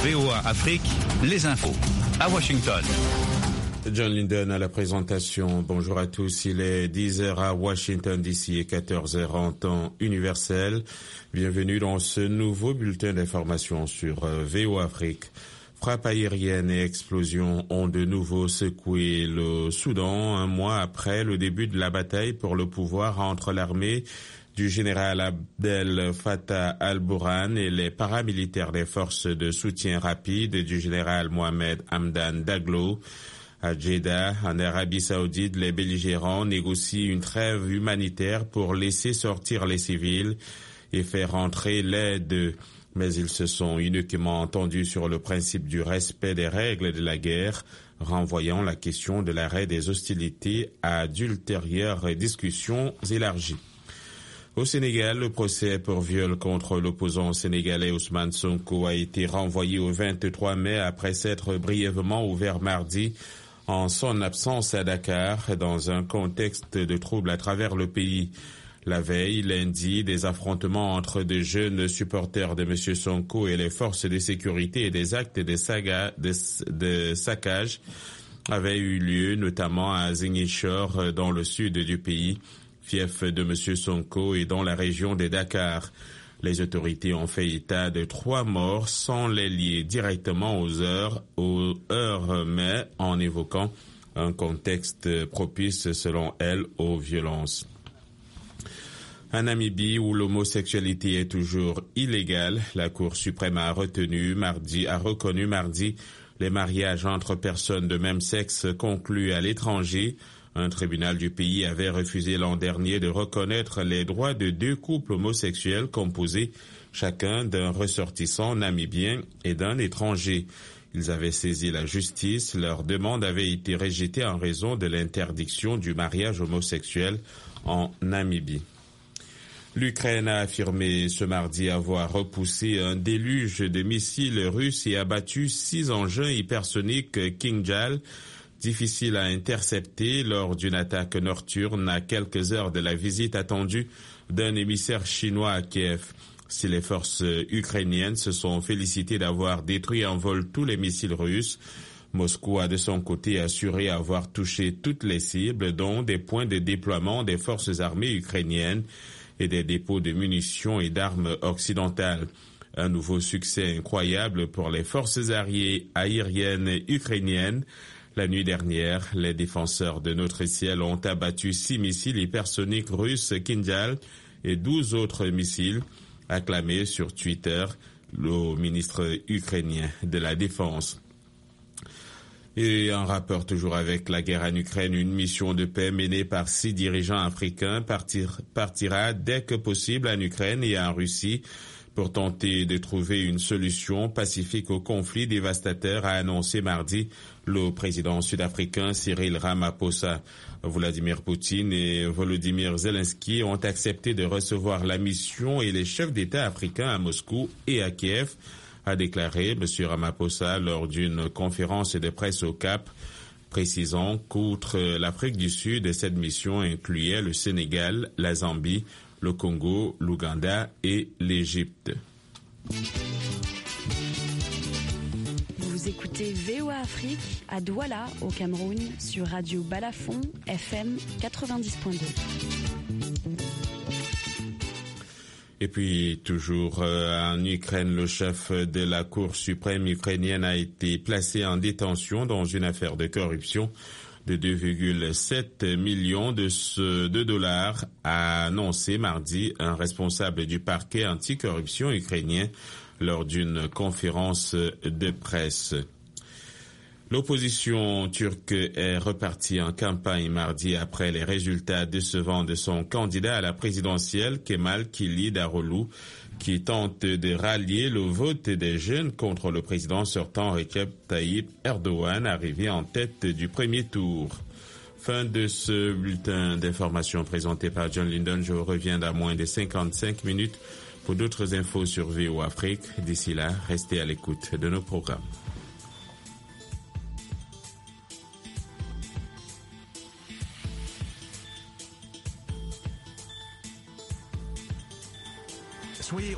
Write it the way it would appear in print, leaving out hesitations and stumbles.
VOA Afrique, les infos. À Washington. John Linden à la présentation. Bonjour à tous. Il est 10h à Washington DC et 14h en temps universel. Bienvenue dans ce nouveau bulletin d'information sur VOA Afrique. Frappes aériennes et explosions ont de nouveau secoué le Soudan un mois après le début de la bataille pour le pouvoir entre l'armée du général Abdel Fattah al-Burhan et les paramilitaires des forces de soutien rapide du général Mohamed Hamdan Daglo. À Jeddah, en Arabie Saoudite, les belligérants négocient une trêve humanitaire pour laisser sortir les civils et faire entrer l'aide. Mais ils se sont uniquement entendus sur le principe du respect des règles de la guerre, renvoyant la question de l'arrêt des hostilités à d'ultérieures discussions élargies. Au Sénégal, le procès pour viol contre l'opposant sénégalais Ousmane Sonko a été renvoyé au 23 mai après s'être brièvement ouvert mardi en son absence à Dakar, dans un contexte de troubles à travers le pays. La veille, lundi, des affrontements entre de jeunes supporters de M. Sonko et les forces de sécurité et des actes de saccage avaient eu lieu, notamment à Ziguinchor, dans le sud du pays, fief de M. Sonko, et dans la région de Dakar. Les autorités ont fait état de 3 morts sans les lier directement aux heures, mais en évoquant un contexte propice, selon elle, aux violences. En Namibie, où l'homosexualité est toujours illégale, la Cour suprême a reconnu mardi les mariages entre personnes de même sexe conclus à l'étranger. Un tribunal du pays avait refusé l'an dernier de reconnaître les droits de 2 couples homosexuels composés chacun d'un ressortissant namibien et d'un étranger. Ils avaient saisi la justice. Leur demande avait été rejetée en raison de l'interdiction du mariage homosexuel en Namibie. L'Ukraine a affirmé ce mardi avoir repoussé un déluge de missiles russes et abattu 6 engins hypersoniques Kinjal, difficile à intercepter lors d'une attaque nocturne à quelques heures de la visite attendue d'un émissaire chinois à Kiev. Si les forces ukrainiennes se sont félicitées d'avoir détruit en vol tous les missiles russes, Moscou a de son côté assuré avoir touché toutes les cibles, dont des points de déploiement des forces armées ukrainiennes et des dépôts de munitions et d'armes occidentales. Un nouveau succès incroyable pour les forces aériennes ukrainiennes. La nuit dernière, les défenseurs de notre ciel ont abattu 6 missiles hypersoniques russes Kinjal et 12 autres missiles, acclamé sur Twitter le ministre ukrainien de la Défense. Et en rapport toujours avec la guerre en Ukraine, une mission de paix menée par 6 dirigeants africains partira dès que possible en Ukraine et en Russie pour tenter de trouver une solution pacifique au conflit dévastateur, a annoncé mardi le président sud-africain Cyril Ramaphosa. Vladimir Poutine et Volodymyr Zelensky ont accepté de recevoir la mission et les chefs d'État africains à Moscou et à Kiev, a déclaré M. Ramaphosa lors d'une conférence de presse au Cap, précisant qu'outre l'Afrique du Sud, cette mission incluait le Sénégal, la Zambie, le Congo, l'Ouganda et l'Égypte. Vous écoutez VOA Afrique à Douala, au Cameroun, sur Radio Balafon, FM 90.2. Et puis, toujours en Ukraine, le chef de la Cour suprême ukrainienne a été placé en détention dans une affaire de corruption de 2,7 millions de dollars, a annoncé mardi un responsable du parquet anticorruption ukrainien lors d'une conférence de presse. L'opposition turque est repartie en campagne mardi après les résultats décevants de son candidat à la présidentielle, Kemal Kılıçdaroğlu, qui tente de rallier le vote des jeunes contre le président sortant Recep Tayyip Erdogan, arrivé en tête du premier tour. Fin de ce bulletin d'information présenté par John Linden. Je reviens dans moins de 55 minutes pour d'autres infos sur VOA Afrique. D'ici là, restez à l'écoute de nos programmes.